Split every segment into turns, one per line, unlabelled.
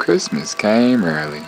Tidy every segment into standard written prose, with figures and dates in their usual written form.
Christmas came early.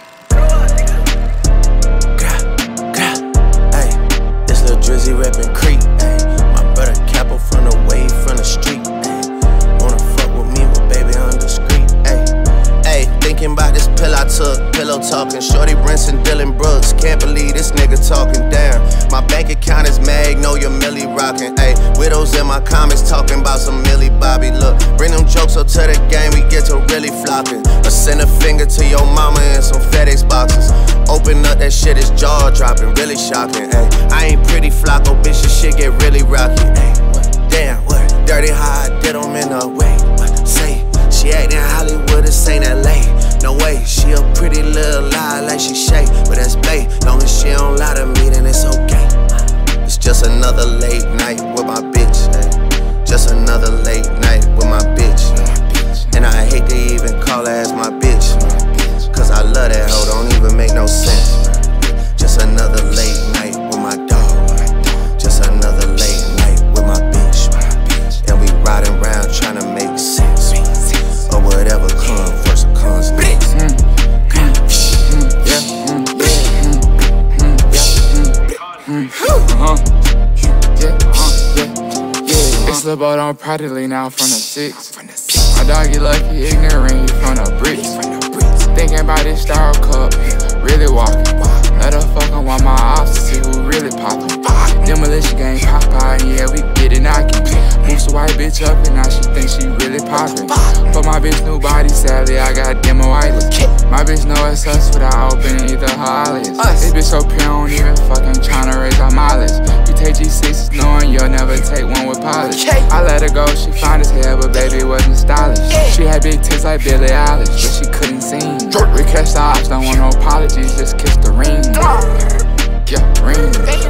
Hey, this Lil Drizzy reppin' Creek. My brother Capo from the wave from the street. Wanna fuck with me, but baby I'm discreet. Hey, thinking about this pill I took, pillow talking. Shorty Brinson, Dylan Brooks. Can't believe this nigga talking down. My bank account is Magnolia Millie rockin'. Ayy, widows in my comments talking about some Millie Bobby. Look, bring them jokes up to the game, we get to really flocking. Or send a finger to your mama in some FedEx boxes. Open up, that shit is jaw dropping, really shocking. Ayy, I ain't pretty Flocko, bitch, this shit get really rocky. Ayy, damn, what? Dirty how I did them in a way. What? Say, she actin' Hollywood, this ain't LA. No way, she a pretty little lie like she Shay, but that's bae. Long as she don't lie to me, then it's okay. It's just another late night with my bitch. Ay. Just another late night with my bitch. And I hate to even call her as my bitch. Cause I love that hoe, don't even make no sense. Just another late night with my dog. Just another late night with my bitch. And we riding around trying to make sense. Or whatever comes first it comes next.
It's Lil Bo on Proudly now from the 6. My dog, you lucky, ignorant, he from the bricks. Thinking about this star cup, really walking. Let her fuckin' want my ops to see who really poppin'. Demolition gang pop out, yeah, we get it knockin'. Moves the white bitch up and now she think she really poppin'. But my bitch new body, sadly, I got demo eyelids. My bitch know it's us without opening either her eyelids. This bitch so pure, don't even fucking tryna raise our mileage. You take G6s knowing you'll never take one with polish. I let her go, she fine as hell, but baby it wasn't stylish. She had big tits like Billie Eilish, but she couldn't sing. We catch the ops, don't want no apologies, just kiss the ring. Yeah, ring.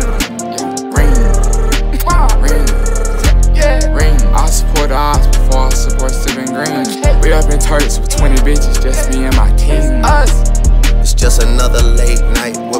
Ring. I support the ops before I support Sippin' Green. We up in Turks with 20 bitches, just me and my team.
It's just another late night